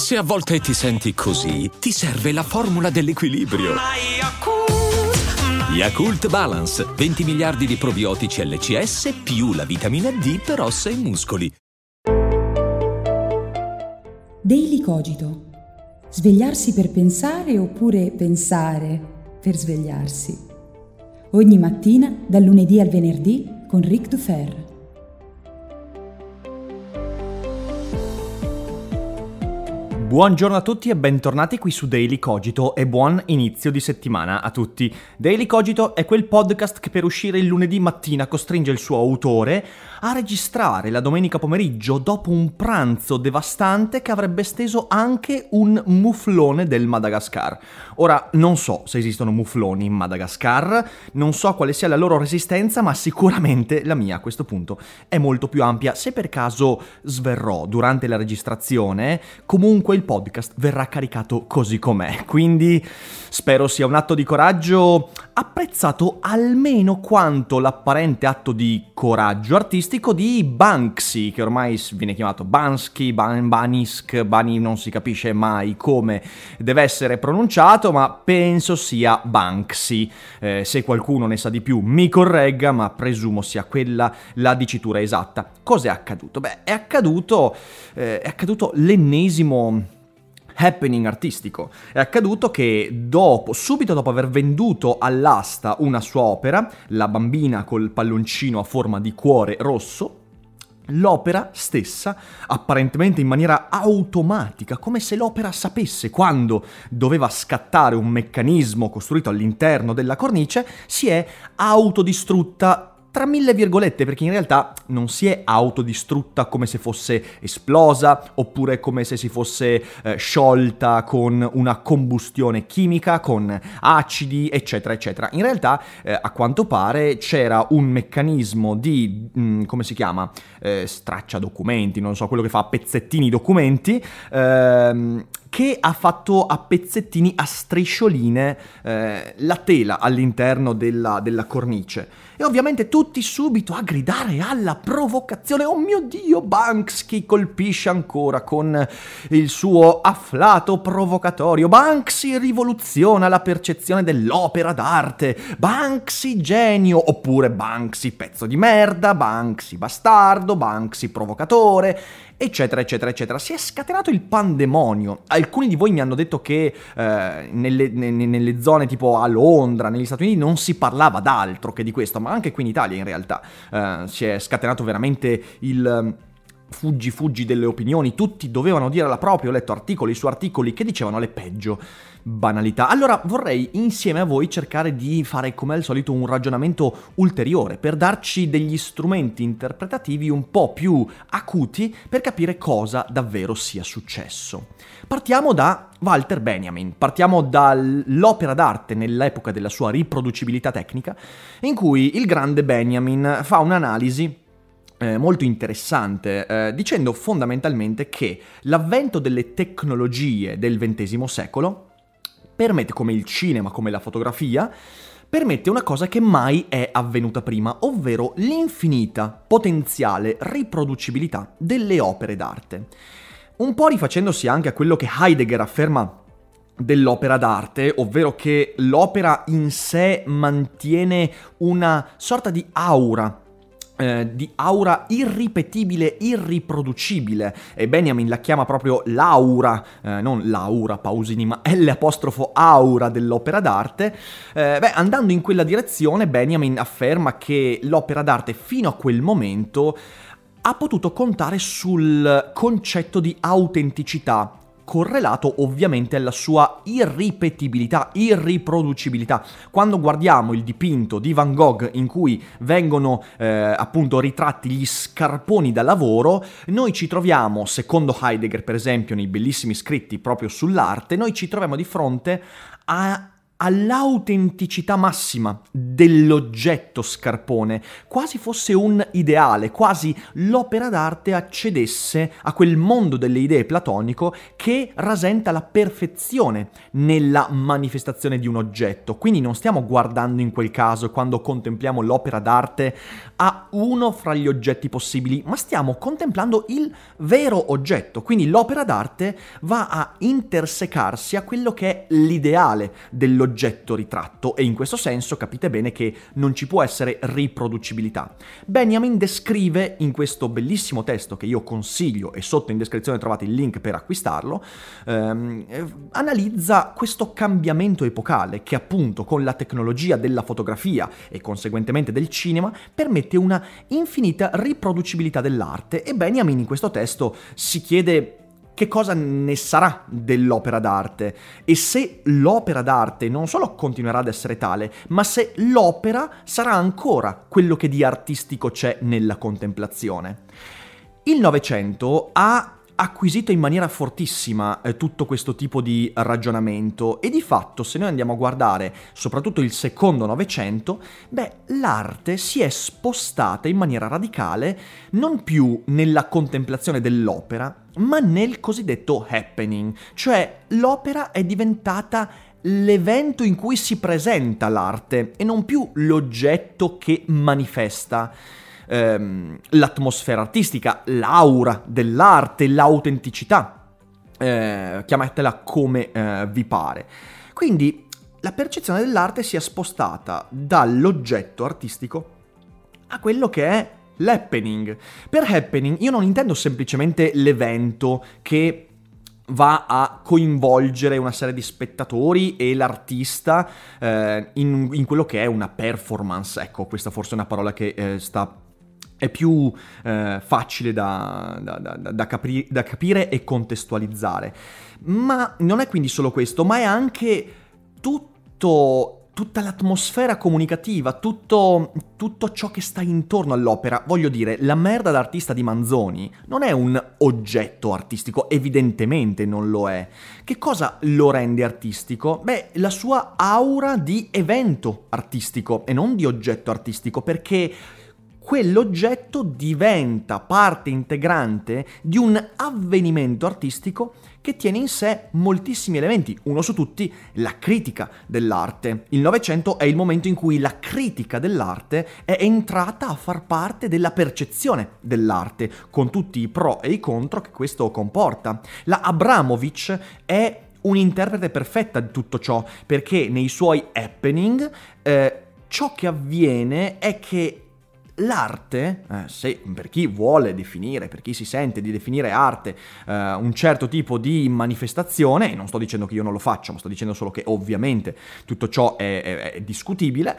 Se a volte ti senti così, ti serve la formula dell'equilibrio. Yakult Balance, 20 miliardi di probiotici LCS più la vitamina D per ossa e muscoli. Daily Cogito. Svegliarsi per pensare oppure pensare per svegliarsi. Ogni mattina, dal lunedì al venerdì, con Ric Dufer. Buongiorno a tutti e bentornati qui su Daily Cogito e buon inizio di settimana a tutti. Daily Cogito è quel podcast che per uscire il lunedì mattina costringe il suo autore a registrare la domenica pomeriggio dopo un pranzo devastante che avrebbe steso anche un muflone del Madagascar. Ora, non so se esistono mufloni in Madagascar, non so quale sia la loro resistenza, ma sicuramente la mia a questo punto è molto più ampia. Se per caso sverrò durante la registrazione, comunque il podcast verrà caricato così com'è, quindi spero sia un atto di coraggio apprezzato almeno quanto l'apparente atto di coraggio artistico di Banksy, che ormai viene chiamato Bansky, Banisk, non si capisce mai come deve essere pronunciato, ma penso sia Banksy. Se qualcuno ne sa di più mi corregga, ma presumo sia quella la dicitura esatta. Cos'è accaduto? Beh, è accaduto l'ennesimo happening artistico. È accaduto che subito dopo aver venduto all'asta una sua opera, La bambina col palloncino a forma di cuore rosso, l'opera stessa, apparentemente in maniera automatica, come se l'opera sapesse quando doveva scattare un meccanismo costruito all'interno della cornice, si è autodistrutta tra mille virgolette, perché in realtà non si è autodistrutta come se fosse esplosa oppure come se si fosse sciolta con una combustione chimica, con acidi, eccetera, eccetera. In realtà, a quanto pare, c'era un meccanismo di, come si chiama? Straccia documenti, non so, quello che fa a pezzettini i documenti, che ha fatto a pezzettini, a striscioline, la tela all'interno della cornice. E ovviamente tutti subito a gridare alla provocazione. Oh mio Dio, Banksy colpisce ancora con il suo afflato provocatorio. Banksy rivoluziona la percezione dell'opera d'arte. Banksy genio, oppure Banksy pezzo di merda, Banksy bastardo, Banksy provocatore, eccetera, eccetera, eccetera. Si è scatenato il pandemonio. Alcuni di voi mi hanno detto che nelle zone tipo a Londra, negli Stati Uniti, non si parlava d'altro che di questo, ma anche qui in Italia in realtà si è scatenato veramente il fuggi delle opinioni. Tutti dovevano dire la propria. Ho letto articoli su articoli che dicevano le peggio banalità. Allora vorrei insieme a voi cercare di fare come al solito un ragionamento ulteriore per darci degli strumenti interpretativi un po' più acuti per capire cosa davvero sia successo. Partiamo da Walter Benjamin, partiamo dall'opera d'arte nell'epoca della sua riproducibilità tecnica, in cui il grande Benjamin fa un'analisi molto interessante, dicendo fondamentalmente che l'avvento delle tecnologie del XX secolo permette, come il cinema, come la fotografia, permette una cosa che mai è avvenuta prima, ovvero l'infinita potenziale riproducibilità delle opere d'arte. Un po' rifacendosi anche a quello che Heidegger afferma dell'opera d'arte, ovvero che l'opera in sé mantiene una sorta di aura irripetibile, irriproducibile, e Benjamin la chiama proprio l'aura, non l'aura Pausini, ma l'aura dell'opera d'arte. Andando in quella direzione, Benjamin afferma che l'opera d'arte fino a quel momento ha potuto contare sul concetto di autenticità, correlato ovviamente alla sua irripetibilità, irriproducibilità. Quando guardiamo il dipinto di Van Gogh in cui vengono appunto ritratti gli scarponi da lavoro, noi ci troviamo, secondo Heidegger per esempio, nei bellissimi scritti proprio sull'arte, noi ci troviamo di fronte a all'autenticità massima dell'oggetto scarpone, quasi fosse un ideale, quasi l'opera d'arte accedesse a quel mondo delle idee platonico che rasenta la perfezione nella manifestazione di un oggetto. Quindi non stiamo guardando in quel caso, quando contempliamo l'opera d'arte, a uno fra gli oggetti possibili, ma stiamo contemplando il vero oggetto. Quindi l'opera d'arte va a intersecarsi a quello che è l'ideale dell'oggetto ritratto, e in questo senso capite bene che non ci può essere riproducibilità. Benjamin descrive in questo bellissimo testo, che io consiglio, e sotto in descrizione trovate il link per acquistarlo, analizza questo cambiamento epocale che appunto con la tecnologia della fotografia e conseguentemente del cinema permette una infinita riproducibilità dell'arte, e Benjamin in questo testo si chiede che cosa ne sarà dell'opera d'arte e se l'opera d'arte non solo continuerà ad essere tale, ma se l'opera sarà ancora quello che di artistico c'è nella contemplazione. Il Novecento ha acquisito in maniera fortissima tutto questo tipo di ragionamento, e di fatto, se noi andiamo a guardare soprattutto il secondo Novecento, l'arte si è spostata in maniera radicale non più nella contemplazione dell'opera, ma nel cosiddetto happening, cioè l'opera è diventata l'evento in cui si presenta l'arte e non più l'oggetto che manifesta l'atmosfera artistica, l'aura dell'arte, l'autenticità, chiamatela come vi pare. Quindi la percezione dell'arte si è spostata dall'oggetto artistico a quello che è l'happening. Per happening io non intendo semplicemente l'evento che va a coinvolgere una serie di spettatori e l'artista in quello che è una performance. Ecco, questa forse è una parola che è più facile da capire e contestualizzare. Ma non è quindi solo questo, ma è anche tutta l'atmosfera comunicativa, tutto ciò che sta intorno all'opera. Voglio dire, la merda d'artista di Manzoni non è un oggetto artistico, evidentemente non lo è. Che cosa lo rende artistico? La sua aura di evento artistico e non di oggetto artistico, perché quell'oggetto diventa parte integrante di un avvenimento artistico che tiene in sé moltissimi elementi, uno su tutti la critica dell'arte. Il Novecento è il momento in cui la critica dell'arte è entrata a far parte della percezione dell'arte, con tutti i pro e i contro che questo comporta. La Abramović è un'interprete perfetta di tutto ciò, perché nei suoi happening ciò che avviene è che l'arte, se per chi vuole definire, per chi si sente di definire arte un certo tipo di manifestazione, e non sto dicendo che io non lo faccio, ma sto dicendo solo che ovviamente tutto ciò è discutibile,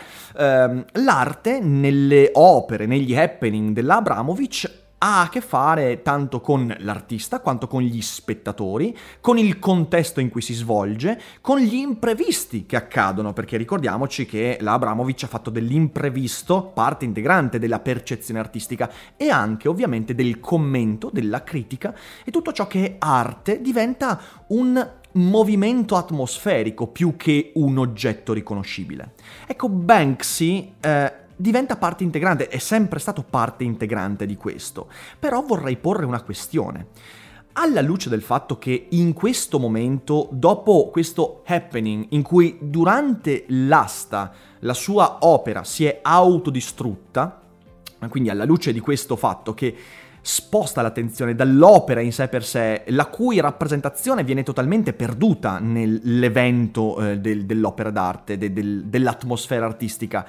l'arte nelle opere, negli happening dell'Abramović ha a che fare tanto con l'artista quanto con gli spettatori, con il contesto in cui si svolge, con gli imprevisti che accadono, perché ricordiamoci che la Abramović ha fatto dell'imprevisto parte integrante della percezione artistica e anche ovviamente del commento, della critica, e tutto ciò che è arte diventa un movimento atmosferico più che un oggetto riconoscibile. Ecco, Banksy diventa parte integrante, è sempre stato parte integrante di questo. Però vorrei porre una questione. Alla luce del fatto che in questo momento, dopo questo happening, in cui durante l'asta la sua opera si è autodistrutta, quindi alla luce di questo fatto che sposta l'attenzione dall'opera in sé per sé, la cui rappresentazione viene totalmente perduta nell'evento dell'opera d'arte, dell'atmosfera artistica,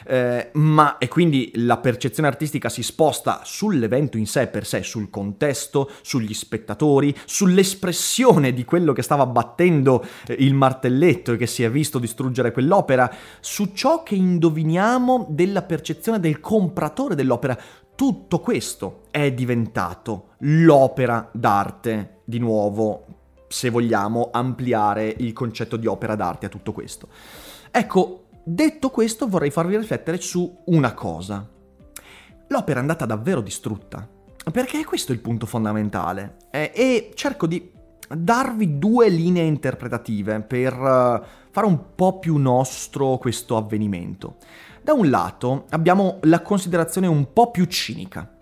e quindi la percezione artistica si sposta sull'evento in sé per sé, sul contesto, sugli spettatori, sull'espressione di quello che stava battendo il martelletto e che si è visto distruggere quell'opera, su ciò che indoviniamo della percezione del compratore dell'opera. Tutto questo è diventato l'opera d'arte, di nuovo, se vogliamo ampliare il concetto di opera d'arte a tutto questo. Ecco, detto questo vorrei farvi riflettere su una cosa. L'opera è andata davvero distrutta, perché questo è il punto fondamentale, e cerco di darvi due linee interpretative per fare un po' più nostro questo avvenimento. Da un lato abbiamo la considerazione un po' più cinica.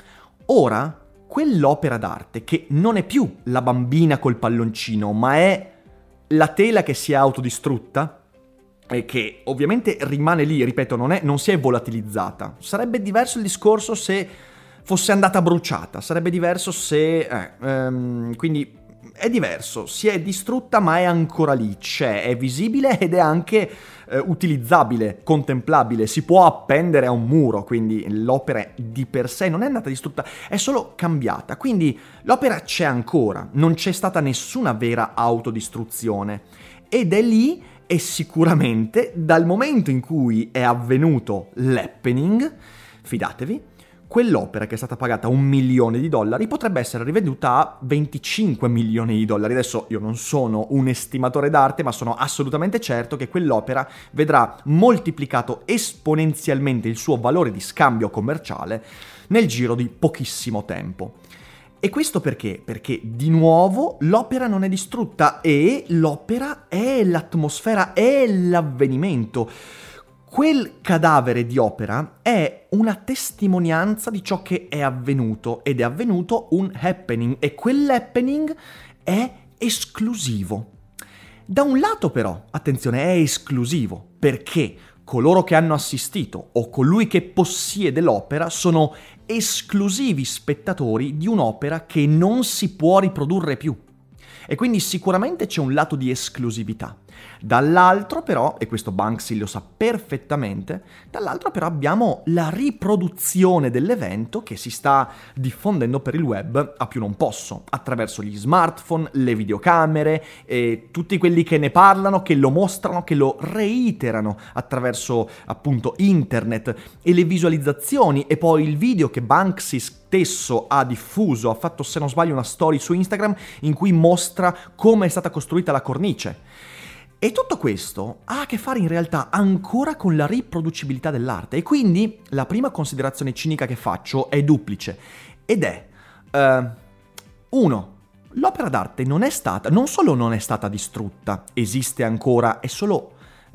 Ora, quell'opera d'arte che non è più la bambina col palloncino, ma è la tela che si è autodistrutta, e che ovviamente rimane lì, ripeto, non si è volatilizzata. Sarebbe diverso il discorso se fosse andata bruciata, sarebbe diverso se... quindi è diverso, si è distrutta ma è ancora lì, è visibile ed è anche utilizzabile, contemplabile, si può appendere a un muro, quindi l'opera di per sé non è andata distrutta, è solo cambiata, quindi l'opera c'è ancora, non c'è stata nessuna vera autodistruzione ed è lì. E sicuramente dal momento in cui è avvenuto l'happening, fidatevi, quell'opera che è stata pagata $1 milione potrebbe essere rivenduta a 25 milioni di dollari. Adesso io non sono un estimatore d'arte, ma sono assolutamente certo che quell'opera vedrà moltiplicato esponenzialmente il suo valore di scambio commerciale nel giro di pochissimo tempo. E questo perché? Perché di nuovo l'opera non è distrutta e l'opera è l'atmosfera, è l'avvenimento. Quel cadavere di opera è una testimonianza di ciò che è avvenuto ed è avvenuto un happening e quell'happening è esclusivo. Da un lato però, attenzione, è esclusivo perché coloro che hanno assistito o colui che possiede l'opera sono esclusivi spettatori di un'opera che non si può riprodurre più. E quindi sicuramente c'è un lato di esclusività. Dall'altro però, e questo Banksy lo sa perfettamente, dall'altro però abbiamo la riproduzione dell'evento che si sta diffondendo per il web a più non posso, attraverso gli smartphone, le videocamere e tutti quelli che ne parlano, che lo mostrano, che lo reiterano attraverso appunto internet e le visualizzazioni e poi il video che Banksy stesso ha diffuso, ha fatto se non sbaglio una story su Instagram in cui mostra come è stata costruita la cornice. E tutto questo ha a che fare in realtà ancora con la riproducibilità dell'arte e quindi la prima considerazione cinica che faccio è duplice ed è 1. L'opera d'arte non solo non è stata distrutta, esiste ancora, è solo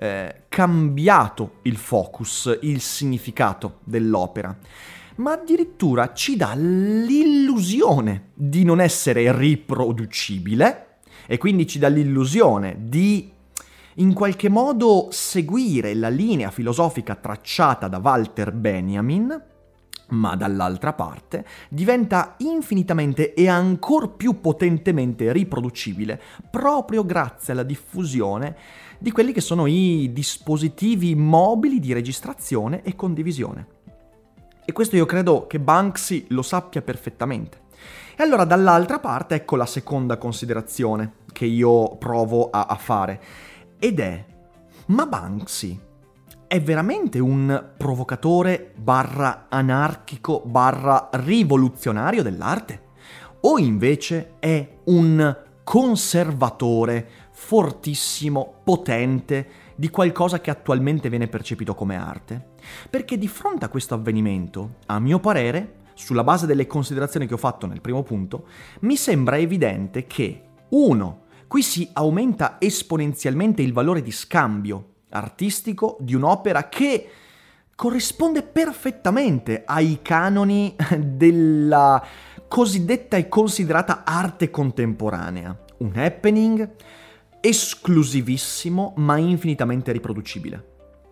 cambiato il focus, il significato dell'opera, ma addirittura ci dà l'illusione di non essere riproducibile e quindi ci dà l'illusione di in qualche modo seguire la linea filosofica tracciata da Walter Benjamin, ma dall'altra parte diventa infinitamente e ancor più potentemente riproducibile proprio grazie alla diffusione di quelli che sono i dispositivi mobili di registrazione e condivisione. E questo io credo che Banksy lo sappia perfettamente. E allora dall'altra parte ecco la seconda considerazione che io provo a fare. Ed è, ma Banksy è veramente un provocatore / anarchico / rivoluzionario dell'arte? O invece è un conservatore fortissimo, potente, di qualcosa che attualmente viene percepito come arte? Perché di fronte a questo avvenimento, a mio parere, sulla base delle considerazioni che ho fatto nel primo punto, mi sembra evidente che 1. Qui si aumenta esponenzialmente il valore di scambio artistico di un'opera che corrisponde perfettamente ai canoni della cosiddetta e considerata arte contemporanea. Un happening esclusivissimo ma infinitamente riproducibile.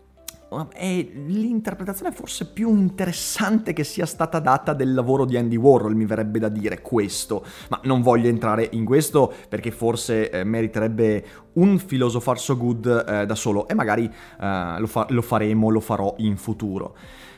È l'interpretazione forse più interessante che sia stata data del lavoro di Andy Warhol, mi verrebbe da dire questo, ma non voglio entrare in questo perché forse meriterebbe un Philosopher So Good da solo e magari lo farò in futuro.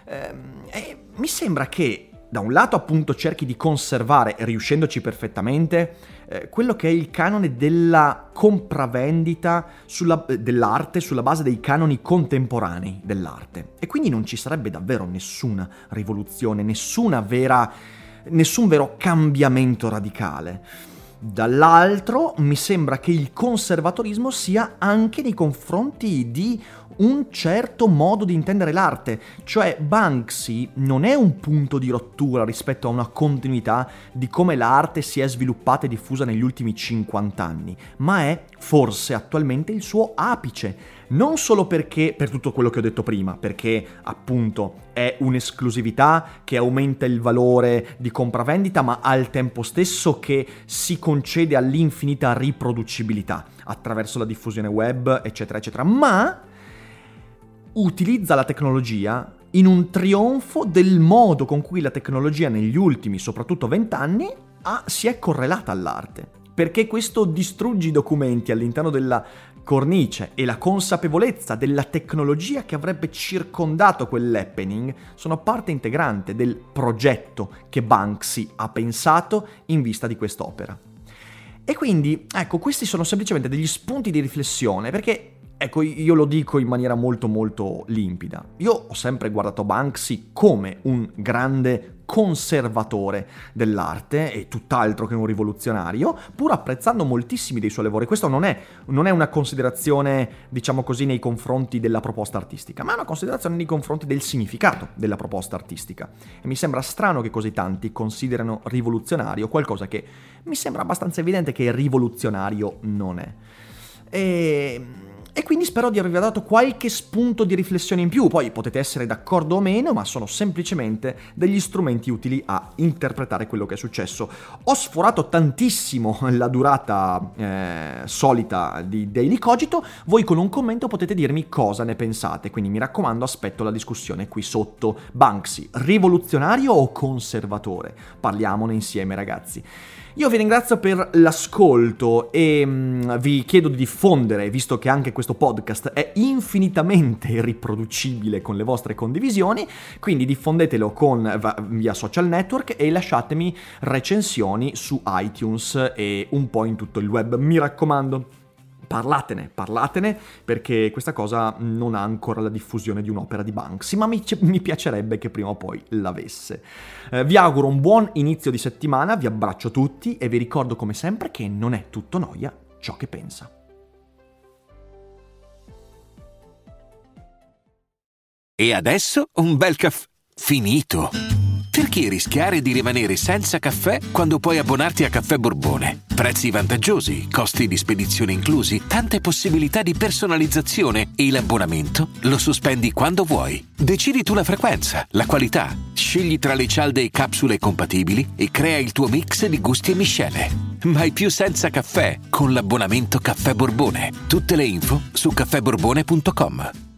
Mi sembra che da un lato appunto cerchi di conservare, riuscendoci perfettamente, quello che è il canone della compravendita dell'arte sulla base dei canoni contemporanei dell'arte. E quindi non ci sarebbe davvero nessuna rivoluzione, nessun vero cambiamento radicale. Dall'altro mi sembra che il conservatorismo sia anche nei confronti di un certo modo di intendere l'arte, cioè Banksy non è un punto di rottura rispetto a una continuità di come l'arte si è sviluppata e diffusa negli ultimi 50 anni, ma è forse attualmente il suo apice. Non solo perché, per tutto quello che ho detto prima, perché appunto è un'esclusività che aumenta il valore di compravendita, ma al tempo stesso che si concede all'infinita riproducibilità attraverso la diffusione web, eccetera, eccetera, ma utilizza la tecnologia in un trionfo del modo con cui la tecnologia negli ultimi, soprattutto 20 anni, si è correlata all'arte. Perché questo distruggi i documenti all'interno della cornice e la consapevolezza della tecnologia che avrebbe circondato quell'happening sono parte integrante del progetto che Banksy ha pensato in vista di quest'opera. E quindi, ecco, questi sono semplicemente degli spunti di riflessione, perché, ecco, io lo dico in maniera molto molto limpida. Io ho sempre guardato Banksy come un grande conservatore dell'arte e tutt'altro che un rivoluzionario, pur apprezzando moltissimi dei suoi lavori. Questo non è una considerazione, diciamo così, nei confronti della proposta artistica, ma è una considerazione nei confronti del significato della proposta artistica. E mi sembra strano che così tanti considerano rivoluzionario qualcosa che mi sembra abbastanza evidente che rivoluzionario non è. E quindi spero di avervi dato qualche spunto di riflessione in più, poi potete essere d'accordo o meno, ma sono semplicemente degli strumenti utili a interpretare quello che è successo. Ho sforato tantissimo la durata solita di Daily Cogito, voi con un commento potete dirmi cosa ne pensate, quindi mi raccomando, aspetto la discussione qui sotto. Banksy, rivoluzionario o conservatore? Parliamone insieme, ragazzi. Io vi ringrazio per l'ascolto e vi chiedo di diffondere, visto che anche questo podcast è infinitamente riproducibile con le vostre condivisioni, quindi diffondetelo via social network e lasciatemi recensioni su iTunes e un po' in tutto il web, mi raccomando. Parlatene, perché questa cosa non ha ancora la diffusione di un'opera di Banksy, ma mi piacerebbe che prima o poi l'avesse. Vi auguro un buon inizio di settimana, vi abbraccio tutti e vi ricordo come sempre che non è tutto noia ciò che pensa. E adesso un bel caffè finito. Perché rischiare di rimanere senza caffè quando puoi abbonarti a Caffè Borbone? Prezzi vantaggiosi, costi di spedizione inclusi, tante possibilità di personalizzazione e l'abbonamento lo sospendi quando vuoi. Decidi tu la frequenza, la qualità, scegli tra le cialde e capsule compatibili e crea il tuo mix di gusti e miscele. Mai più senza caffè con l'abbonamento Caffè Borbone. Tutte le info su caffèborbone.com.